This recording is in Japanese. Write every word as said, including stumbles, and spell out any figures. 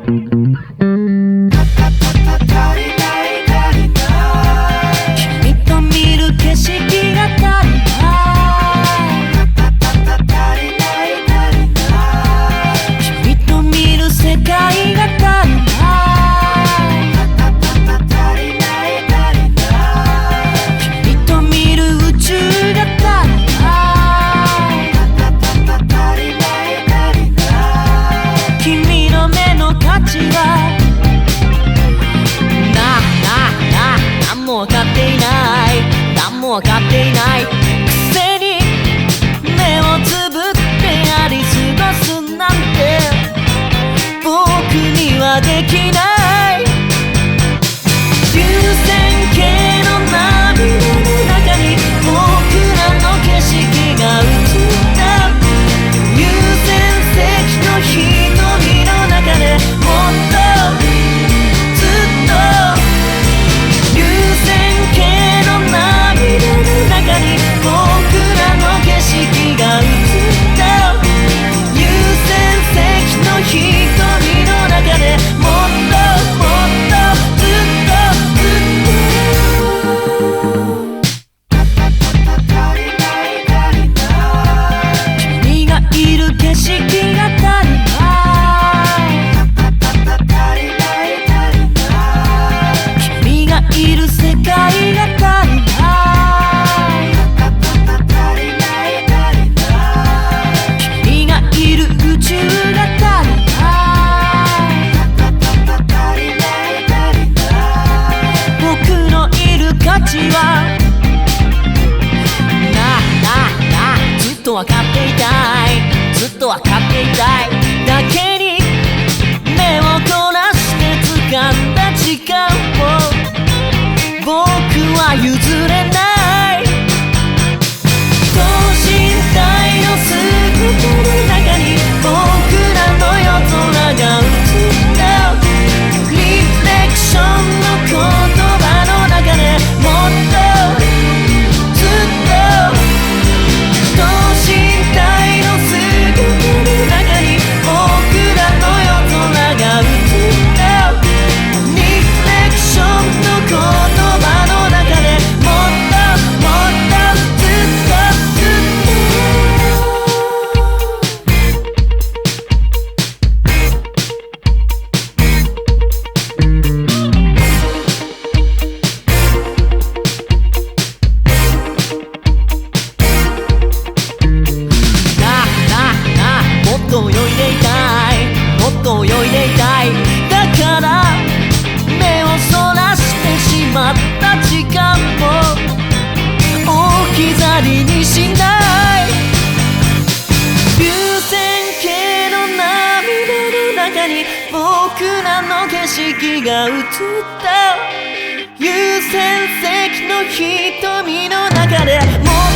分かっていない、何も分かっていないくせに目をつぶってやり過ごすなんて僕にはできない。流線形の涙の中に僕らの景色が映った優先席の瞳の中でもっとずっと分かっていたい、ずっと分かっていたいだけに目を凝らして掴んだ時間を僕は譲れない。等身大の姿の中に僕らの夜空が映ったリフレクションの言葉の中でもっと泳いでいたい、もっと泳いでいたいだから目をそらしてしまった時間を置き去りにしない。流線形の涙の中に僕らの景色が映った優先席の瞳の中でもう